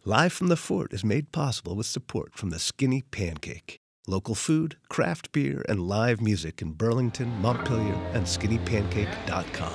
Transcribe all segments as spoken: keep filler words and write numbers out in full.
Live from the Fort is made possible with support from the Skinny Pancake. Local food, craft beer, and live music in Burlington, Montpelier, and skinny pancake dot com.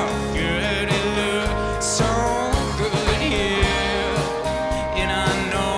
So good, yeah, and I know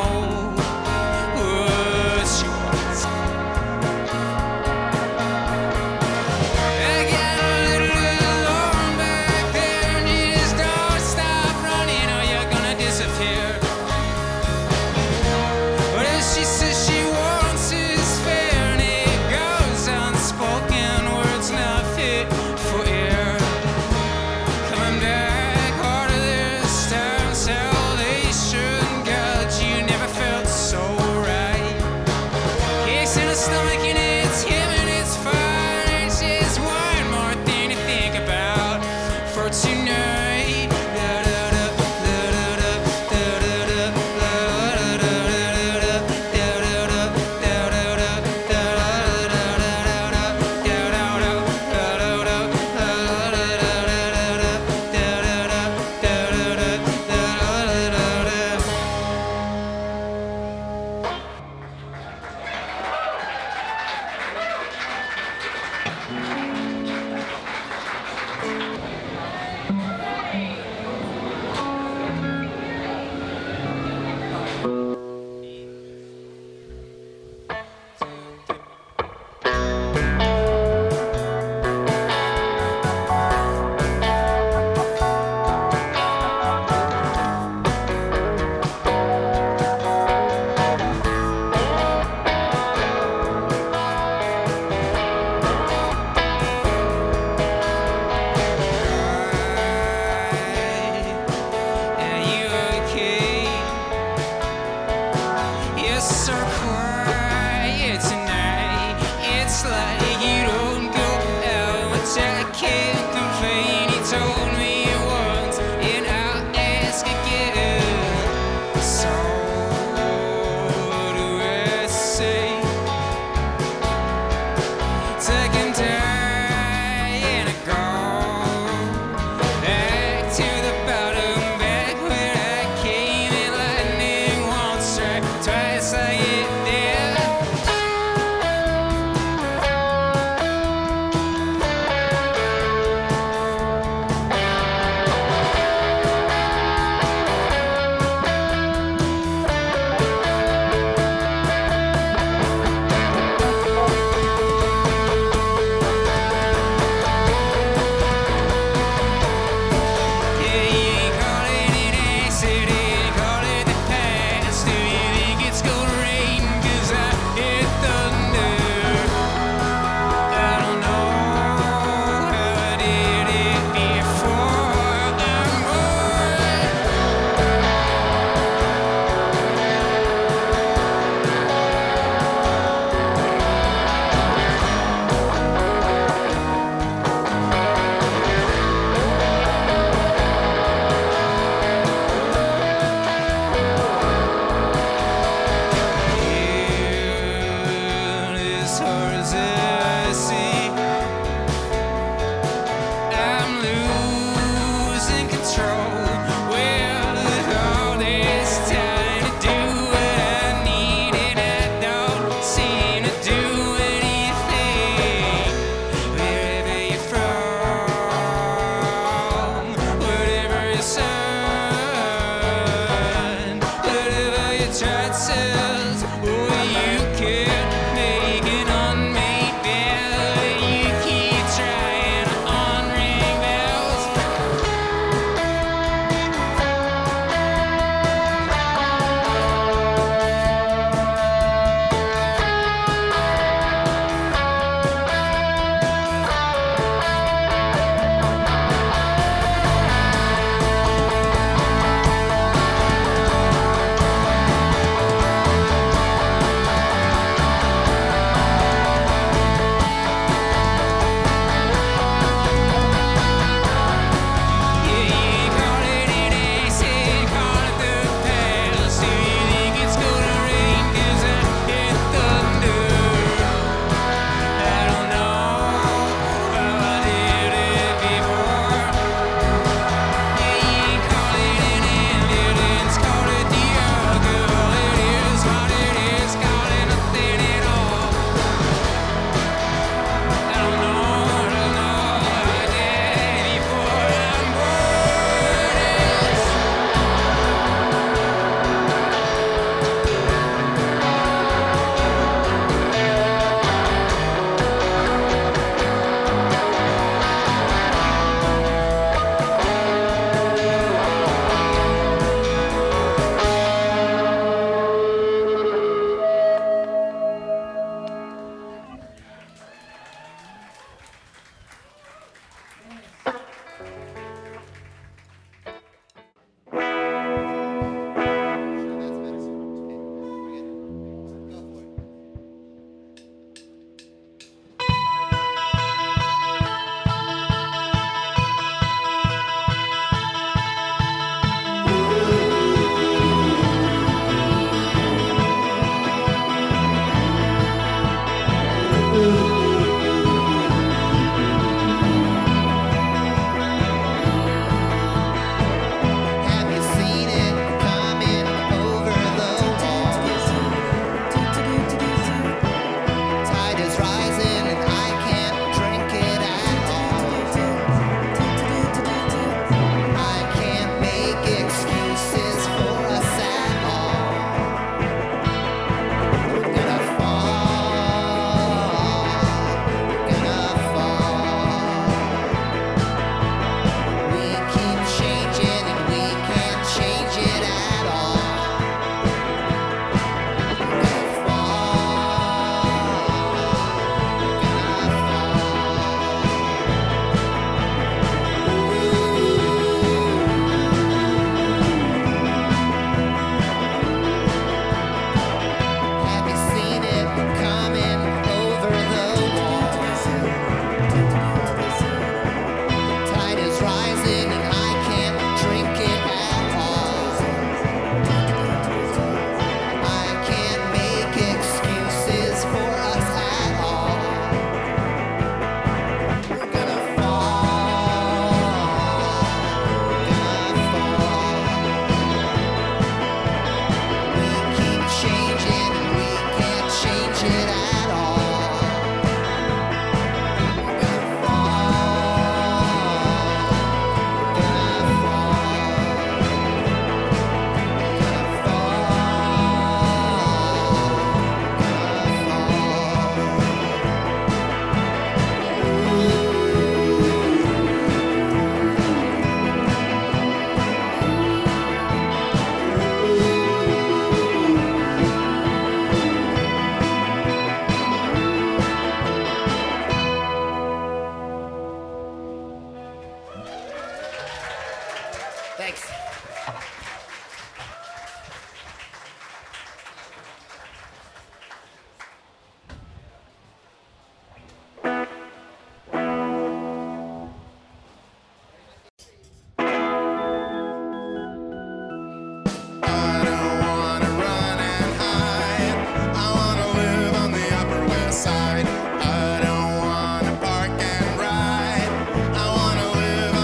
Side. I don't wanna park and ride. I wanna live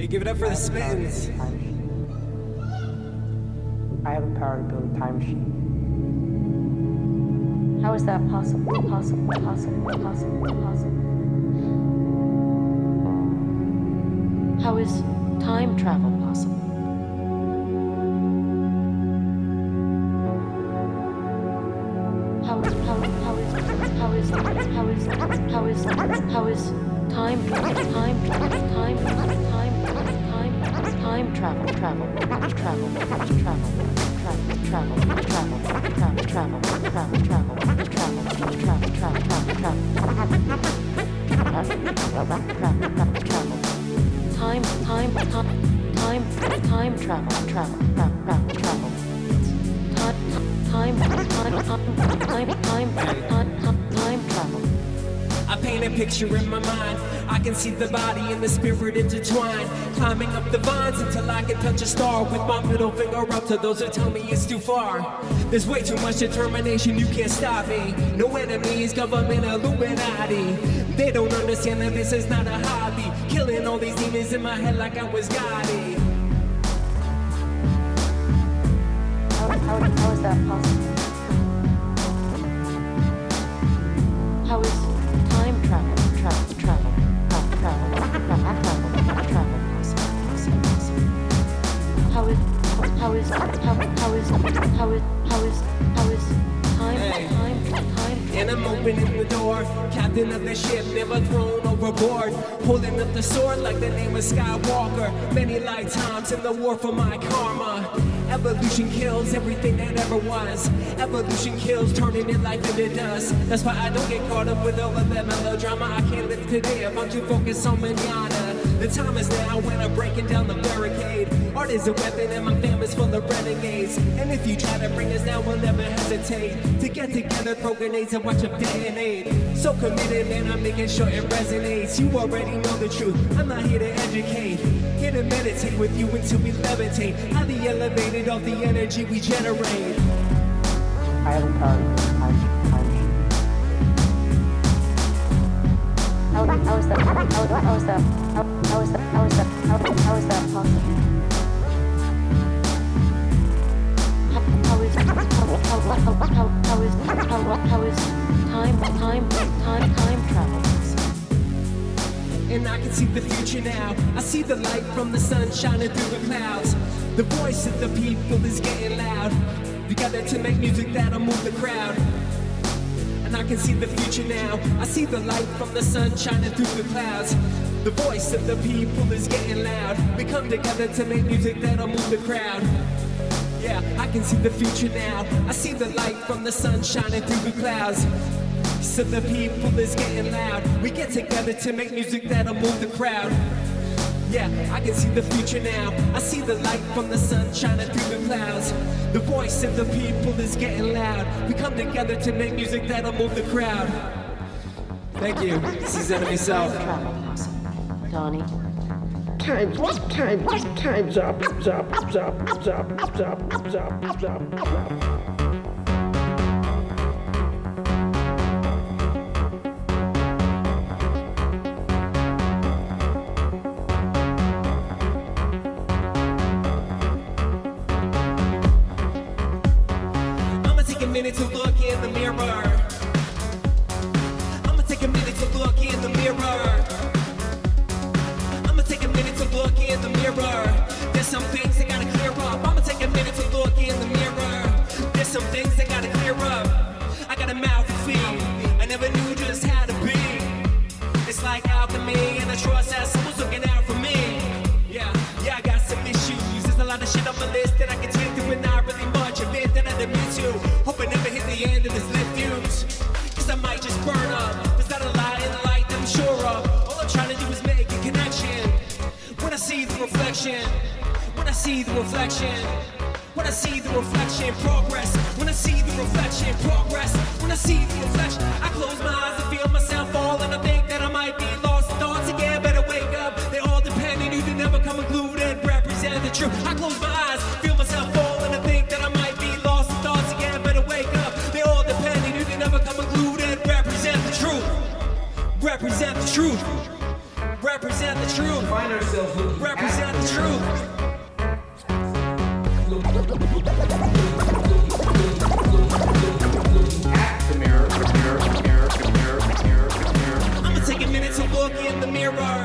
Give it up for the spins. I have the power to build a time machine. How is that possible? Possible, possible, possible, possible. How is time travel possible? How, how, how is, how is, how is, how is, how is time, time, time, time, time, time, time travel, travel, travel, travel, travel, travel, travel, travel, travel, travel, travel, travel, travel, travel, travel, travel, travel. Time, time, time, time, time travel, travel, travel, travel. Time, time, time, time, time, time, time, time travel. I paint a picture in my mind. I can see the body and the spirit intertwined, climbing up the vines until I can touch a star with my middle finger up to those who tell me it's too far. There's way too much determination, you can't stop me. No enemies, government, Illuminati. They don't understand that this is not a hobby. Killing all these demons in my head like I was Gotti. How, how, how is that possible? How is time travel, travel, travel, travel, travel, travel, travel, travel possible, possible, possible? How is, how is, how, how is, how is, how is, how is time, hey. time, time, time? And I'm opening the door, captain of the ship, never thrown overboard, holding up the sword like the name of Skywalker. Many lifetimes in the war for my karma. Evolution kills everything that ever was. Evolution kills, turning your life into dust. That's why I don't get caught up with all of that melodrama. I can't live today if I'm too focused on manana. The time is now when I'm breaking down the barricade. Art is a weapon and my family's full of renegades. And if you try to bring us down, we'll never hesitate to get together, throw grenades and watch them detonate. So committed, man, I'm making sure it resonates. You already know the truth, I'm not here to educate. Here to meditate with you until we levitate. Highly elevated off the energy we generate. I have a power to build a time machine. How, how is that, how, how is that, how, how is that, how is that, how, how is that possible? How, how is, how, how, how, how, how is, how, how is time, time, time, time travel? And I can see the future now. I see the light from the sun shining through the clouds. The voice of the people is getting loud. Together to make music that'll move the crowd. And I can see the future now. I see the light from the sun shining through the clouds. The voice of the people is getting loud. We come together to make music that'll move the crowd. Yeah, I can see the future now. I see the light from the sun shining through the clouds. So the people is getting loud. We get together to make music that'll move the crowd. Yeah, I can see the future now. I see the light from the sun shining through the clouds. The voice of the people is getting loud. We come together to make music that'll move the crowd. Thank you. This is Enemy Self. Donnie. Time's time time's up, up, up, up, up, up, up, up, up. To look in the mirror. I'ma take a minute to look in the mirror. I'ma take a minute to look in the mirror. There's some things I gotta clear up. I'ma take a minute to look in the mirror. There's some things I gotta clear up. I got a mouth to feed. I never knew just how to be. It's like alchemy, and I trust that someone's looking out for me. Yeah, yeah, I got some issues. There's a lot of shit on my list that I can take through, and not really much of it that I admit to. Hope I never hit the end of this lit fuse, cause I might just burn up. There's not a lie in the light that I'm sure of. All I'm trying to do is make a connection. When I see the reflection, when I see the reflection, when I see the reflection, progress. When I see the reflection, progress. When I see the reflection, I close my eyes and feel myself fall, and I think that I might be lost. Thoughts again, better wake up. They all depend on you to never come unglued and represent the truth. I close my eyes, feel myself fall, and I think that I might be lost. Thoughts again, better wake up. They all depend on you to never come unglued and represent the truth. Represent the truth. Represent the truth. Find ourselves looking Represent the truth. at the mirror, mirror, mirror, mirror, mirror, mirror. I'ma take a minute to look in the mirror.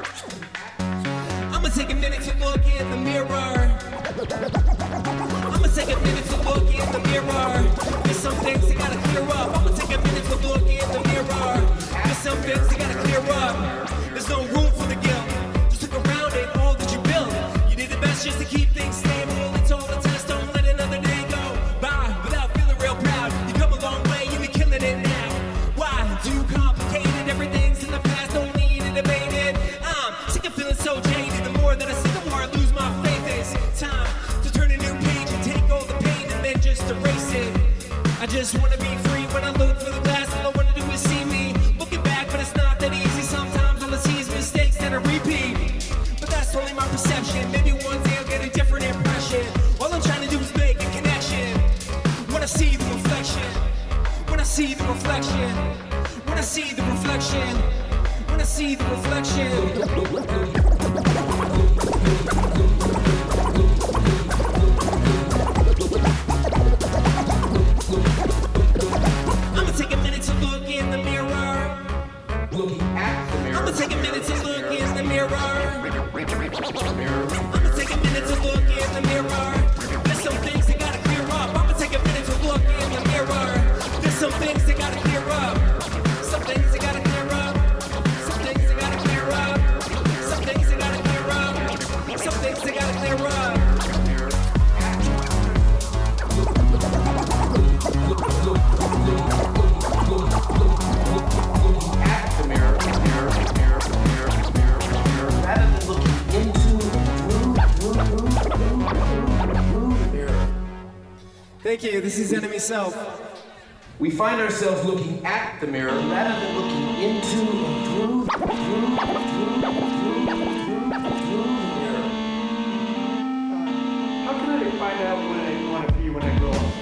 I'ma take a minute to look in the mirror. I'ma take a minute to look in the mirror. There's some things I gotta clear up. I'ma take a minute to look in the mirror. There's some things I gotta clear up. There's no room for the guilt. Just look around at all that you built. You did the best just to keep things stable. It's all a test. Don't let another day go by without feeling real proud. You come a long way and you're killing it now. Why too complicated? Everything's in the past. Don't need to debate it. I'm sick of feeling so jaded. The more that I see, the more I lose my faith. It's time to turn a new page and take all the pain and then just erase it. I just wanna be free when I look for the glass. All I wanna do is see me looking back, but it's not that easy. Sometimes all I see is mistakes that I repeat. But that's only my perception. Maybe one day I'll get a different impression. All I'm trying to do is make a connection. When I see the reflection, when I see the reflection, when I see the reflection, when I see the reflection. I'ma take a minute to look in the mirror. Looking at the mirror. I'ma take a minute to look in the mirror. Mirror. I'ma take a minute to look in the mirror. There's some things that gotta clear up. I'ma take a minute to look in the mirror. There's some things that gotta clear up. Some things that gotta clear up. Some things that gotta clear up. Some things that gotta clear up. Some things that gotta clear up. At the mirror. Mirror. Mirror. Mirror. Mirror. Mirror. Rather than looking into through, through, through, through, through the mirror. Thank you. This is Enemy Self. We find ourselves looking at the mirror rather than looking into and through, through, through, through, through, through the mirror. How can I find out what I want to be when I grow up?